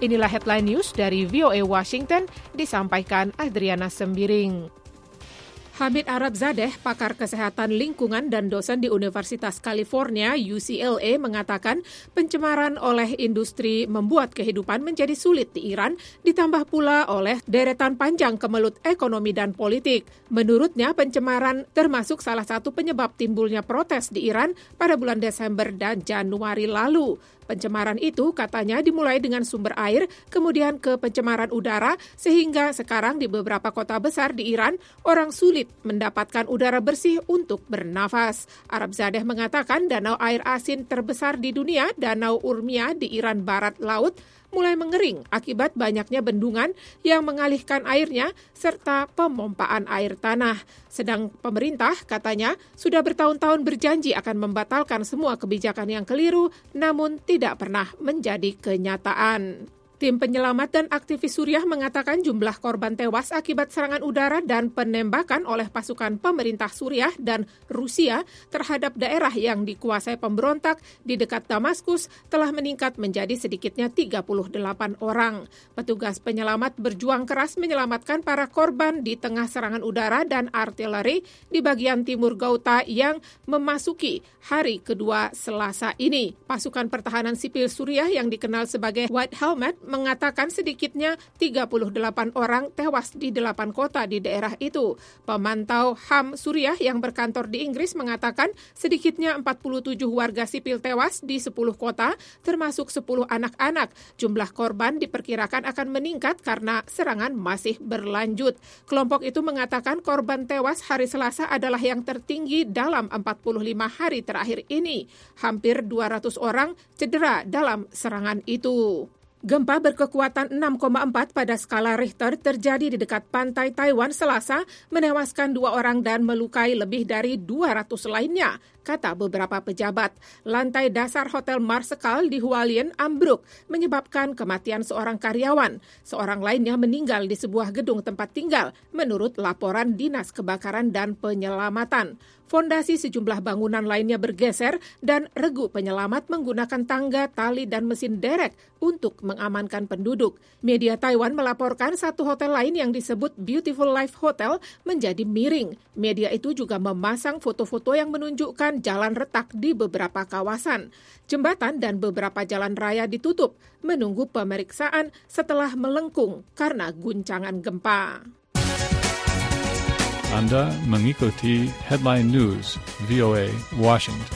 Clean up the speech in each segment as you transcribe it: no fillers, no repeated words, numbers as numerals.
Inilah headline news dari VOA Washington, disampaikan Adriana Sembiring. Hamid Arabzadeh, pakar kesehatan lingkungan dan dosen di Universitas California, UCLA, mengatakan pencemaran oleh industri membuat kehidupan menjadi sulit di Iran, ditambah pula oleh deretan panjang kemelut ekonomi dan politik. Menurutnya, pencemaran termasuk salah satu penyebab timbulnya protes di Iran pada bulan Desember dan Januari lalu. Pencemaran itu katanya dimulai dengan sumber air, kemudian ke pencemaran udara, sehingga sekarang di beberapa kota besar di Iran, orang sulit mendapatkan udara bersih untuk bernafas. Arabzadeh mengatakan danau air asin terbesar di dunia, Danau Urmia di Iran Barat Laut, mulai mengering akibat banyaknya bendungan yang mengalihkan airnya serta pemompaan air tanah. Sedang pemerintah, katanya, sudah bertahun-tahun berjanji akan membatalkan semua kebijakan yang keliru, namun tidak pernah menjadi kenyataan. Tim penyelamat dan aktivis Suriah mengatakan jumlah korban tewas akibat serangan udara dan penembakan oleh pasukan pemerintah Suriah dan Rusia terhadap daerah yang dikuasai pemberontak di dekat Damaskus telah meningkat menjadi sedikitnya 38 orang. Petugas penyelamat berjuang keras menyelamatkan para korban di tengah serangan udara dan artileri di bagian timur Ghouta yang memasuki hari kedua Selasa ini. Pasukan pertahanan sipil Suriah yang dikenal sebagai White Helmet mengatakan sedikitnya 38 orang tewas di 8 kota di daerah itu. Pemantau HAM Suriah yang berkantor di Inggris mengatakan sedikitnya 47 warga sipil tewas di 10 kota, termasuk 10 anak-anak. Jumlah korban diperkirakan akan meningkat karena serangan masih berlanjut. Kelompok itu mengatakan korban tewas hari Selasa adalah yang tertinggi dalam 45 hari terakhir ini. Hampir 200 orang cedera dalam serangan itu. Gempa berkekuatan 6,4 pada skala Richter terjadi di dekat pantai Taiwan Selasa, menewaskan 2 orang dan melukai lebih dari 200 lainnya, kata beberapa pejabat. Lantai dasar Hotel Marsekal di Hualien ambruk, menyebabkan kematian seorang karyawan. Seorang lainnya meninggal di sebuah gedung tempat tinggal, menurut laporan Dinas Kebakaran dan Penyelamatan. Fondasi sejumlah bangunan lainnya bergeser dan regu penyelamat menggunakan tangga, tali, dan mesin derek untuk mengamankan penduduk. Media Taiwan melaporkan satu hotel lain yang disebut Beautiful Life Hotel menjadi miring. Media itu juga memasang foto-foto yang menunjukkan jalan retak di beberapa kawasan. Jembatan dan beberapa jalan raya ditutup, menunggu pemeriksaan setelah melengkung karena guncangan gempa. Anda mengikuti Headline News, VOA, Washington.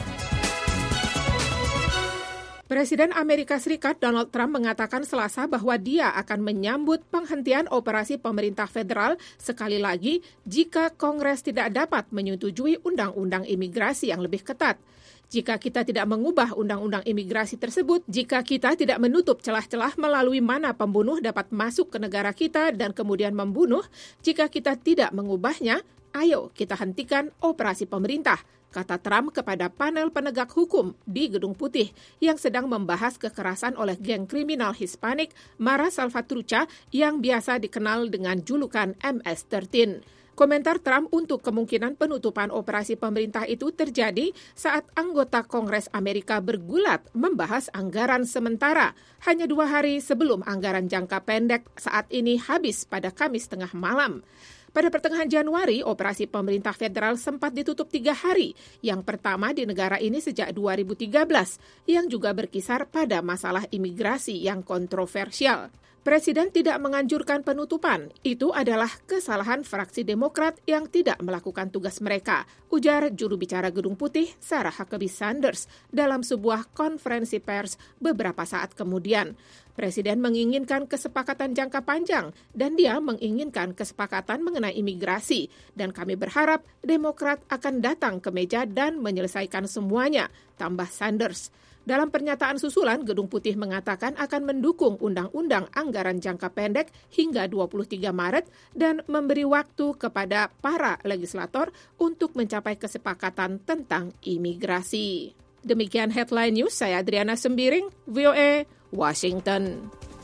Presiden Amerika Serikat Donald Trump mengatakan Selasa bahwa dia akan menyambut penghentian operasi pemerintah federal sekali lagi jika Kongres tidak dapat menyetujui undang-undang imigrasi yang lebih ketat. Jika kita tidak mengubah undang-undang imigrasi tersebut, jika kita tidak menutup celah-celah melalui mana pembunuh dapat masuk ke negara kita dan kemudian membunuh, jika kita tidak mengubahnya, ayo kita hentikan operasi pemerintah, kata Trump kepada panel penegak hukum di Gedung Putih yang sedang membahas kekerasan oleh geng kriminal Hispanik Mara Salvatrucha yang biasa dikenal dengan julukan MS-13. Komentar Trump untuk kemungkinan penutupan operasi pemerintah itu terjadi saat anggota Kongres Amerika bergulat membahas anggaran sementara, hanya 2 hari sebelum anggaran jangka pendek saat ini habis pada Kamis tengah malam. Pada pertengahan Januari, operasi pemerintah federal sempat ditutup 3 hari. Yang pertama di negara ini sejak 2013, yang juga berkisar pada masalah imigrasi yang kontroversial. Presiden tidak menganjurkan penutupan. Itu adalah kesalahan fraksi Demokrat yang tidak melakukan tugas mereka, ujar juru bicara Gedung Putih Sarah Huckabee Sanders dalam sebuah konferensi pers beberapa saat kemudian. Presiden menginginkan kesepakatan jangka panjang dan dia menginginkan kesepakatan mengenai imigrasi. Dan kami berharap Demokrat akan datang ke meja dan menyelesaikan semuanya, tambah Sanders. Dalam pernyataan susulan, Gedung Putih mengatakan akan mendukung Undang-Undang Anggaran Jangka Pendek hingga 23 Maret dan memberi waktu kepada para legislator untuk mencapai kesepakatan tentang imigrasi. Demikian Headline News, saya Adriana Sembiring, VOA, Washington.